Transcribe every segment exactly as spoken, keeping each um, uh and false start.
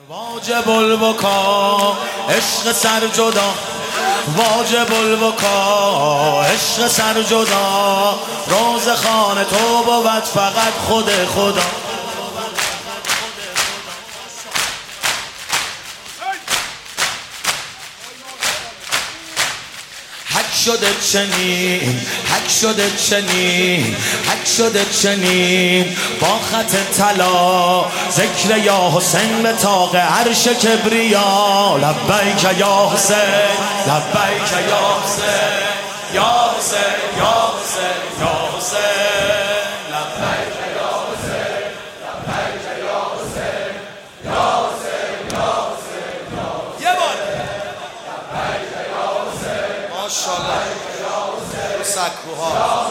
واجب البکا عشق سر جدا، واجب البکا عشق سر جدا، روز خانه تو بود فقط خود خدا. حک شده چنین، حک شده چنین، حک شده چنین، با خط طلا ذکر یا حسین به طاق عرش کبریا. لبیک یا حسین، لبیک یا حسین، یا حسین، یا حسین، یا حسین، لبیک یا حسین، لبیک یا حسین، یا حسین، یا حسین، یا حسین. یه بار لبیک یا حسین، ماشاءالله رو سکوها.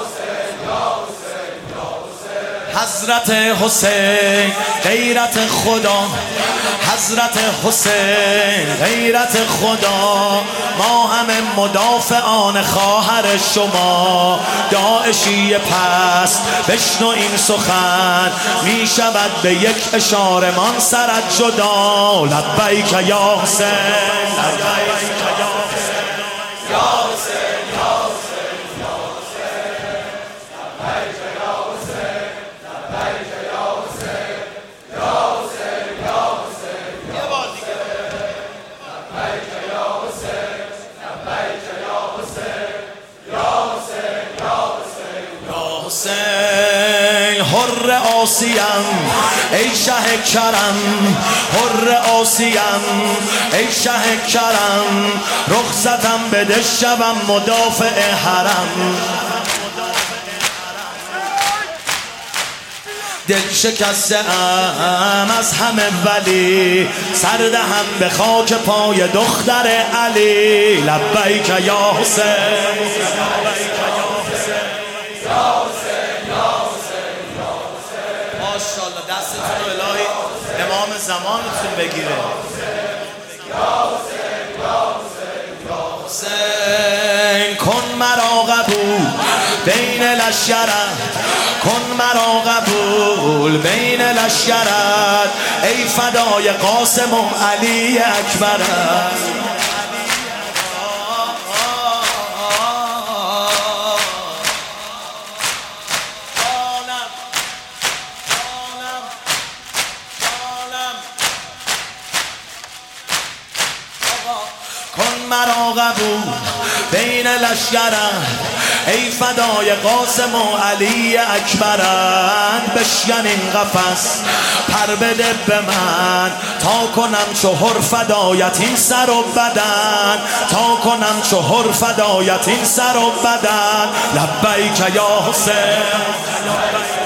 حضرت حسین غیرت خدا، حضرت حسین غیرت خدا، ما همه مدافعان خواهر شما. داعشی پست بشنو این سخن، می شود به یک اشاره مان سرت جدا. لبیک یا حسین، لبیک یا حسین، یا حسین، یا حسین، یا حسین، لبیک یا حسین، لبیک یا حسین، یا حسین، یا حسین. یه بار دیگه لبیک یا حسین، لبیک یا حسین، یا حسین، یا حسین، یا حسین. حر آسیم ای شه کرم، حر آسیم ای شه کرم، رخصتم بده شبم مدافع حرم. دل شکسته ام از همه ولی، سردهم به خاک پای دختر علی. لبیک یا حسین، لبیک یا حسین، یا حسین، یا حسین، یا حسین. ماشاءالله دستتون رو الهی امام زمانتون بگیره. یا حسین، یا حسین، یا حسین. کن مرا قبول بین لشکرت، کن مرا قبول بین لشکرت، ای فدای قاسم و علی اکبرت. کن مرا قبول بین لشکرت، ای فدای قاسم و علی اکبرت. بشکن این قفس پر بده به من، تا کنم چهر فدایت این سر و بدن، تا کنم چهر فدایت این سر و بدن. لبیک یا حسین.